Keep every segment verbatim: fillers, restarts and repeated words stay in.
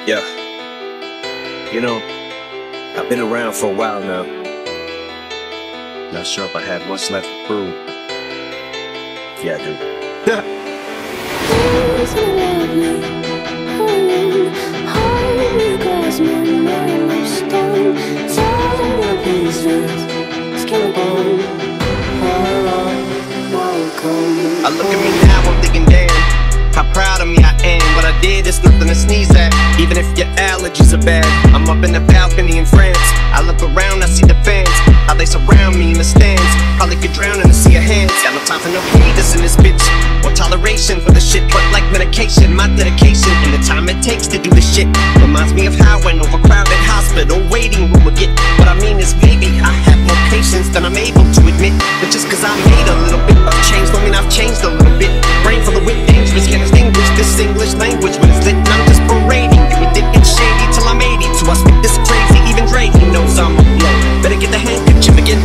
Yeah, you know, I've been around for a while now. Not sure if I have much left to prove. Yeah, I do. I look at me now, I'm thinking, damn, how proud of me I am. What I did is nothing to sneeze at. Even if your allergies are bad, I'm up in the balcony in France. I look around, I see the fans, how they surround me in the stands. Probably could drown in the sea of hands. Got no time for no haters in this bitch, or toleration for the shit. But like medication, my dedication and the time it takes to do the shit reminds me of how an overcrowded hospital waiting room would get. What I mean is maybe I have more patience than I'm able to admit. But just cause I made a little bit of change don't mean I've changed a little bit. Brain full of wit, dangerous, can't extinguish this English language when it's lit. And I'm just parading you with it, it's shady till I'm eighty-two. I speak this crazy, even Dre, he knows I'm low. Better get the handkerchief again.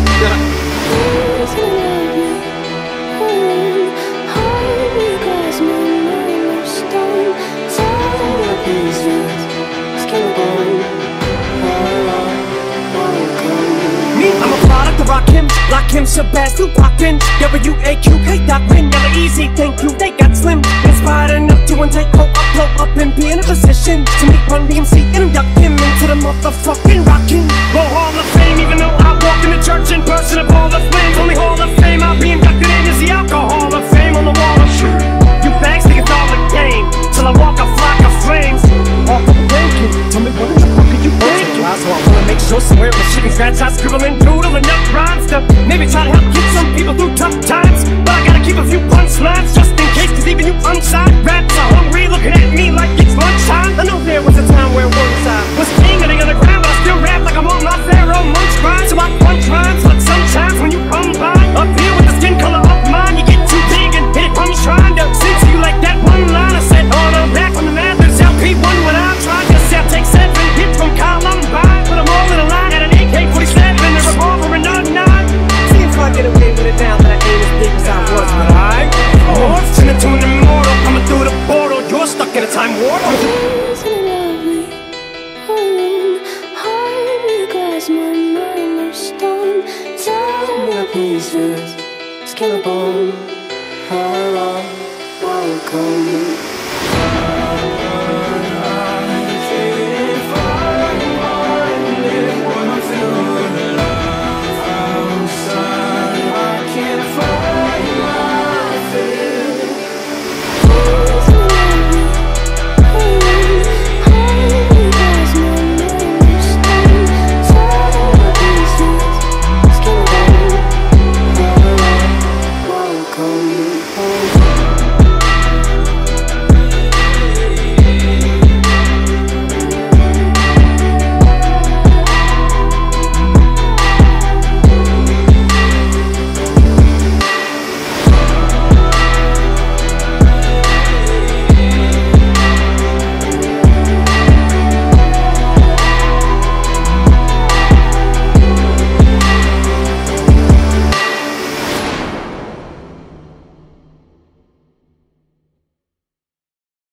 I'm a product of Rakim, Lakim, Shabazz, Tupac, W A Q, hey Doc, Rin, never easy, thank you, they got slim. Inspired enough to one take, pull up, blow up, and be in a position to meet Run D M C and induct him into the motherfucking Rockin' Roll Hall of Fame. Even though I walk in the church in person of all the flames, only Hall of Fame I'll be inducted in is the Alcohol of Fame on the wall of shame. You bags think it's all a game, till I walk a flock of flames. Off of the blanket, tell me what in the fuck are you thinking? So I wanna make sure somewhere my shit is scratch, I scribble and doodle enough rhymes to maybe try to help get some people through tough times. But I gotta keep a few punchlines just in case, cause even you unsigned raps are hungry, looking at me like it's lunchtime. I know there was a time where one side was king of the underground, but I still rap like I'm on my Pharaoh munch grind. So I punch rhymes, but sometimes when you come by up here with the skin color of mine, you get too big and hit it from trying to sing to you like that one line I said on the back on the Mathers L P one when I tried to sell, take seven hits from Columbine, but I'm all in a line at an A K forty-seven, a revolver and a nine. Seems like I get away with it now that I ain't as big as I was, but I morphed into an immortal, coming through the portal. You're stuck in a time warp. Isn't it lovely? Mm, hard because my mind of stone. Tell me pieces, skin and bone.